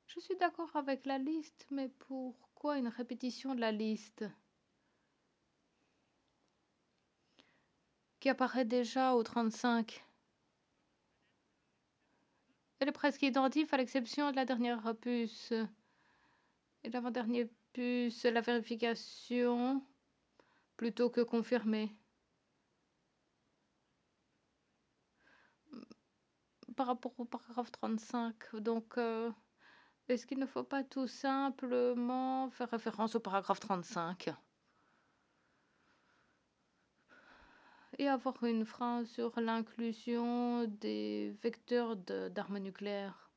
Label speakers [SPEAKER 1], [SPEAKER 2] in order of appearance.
[SPEAKER 1] Je suis d'accord avec la liste, mais pourquoi une répétition de la liste qui apparaît déjà au 35? Elle est presque identique à l'exception de la dernière puce. Et l'avant-dernière puce, la vérification plutôt que confirmer. Par rapport au paragraphe 35. Donc, est-ce qu'il ne faut pas tout simplement faire référence au paragraphe 35 et avoir une phrase sur l'inclusion des vecteurs d'armes nucléaires?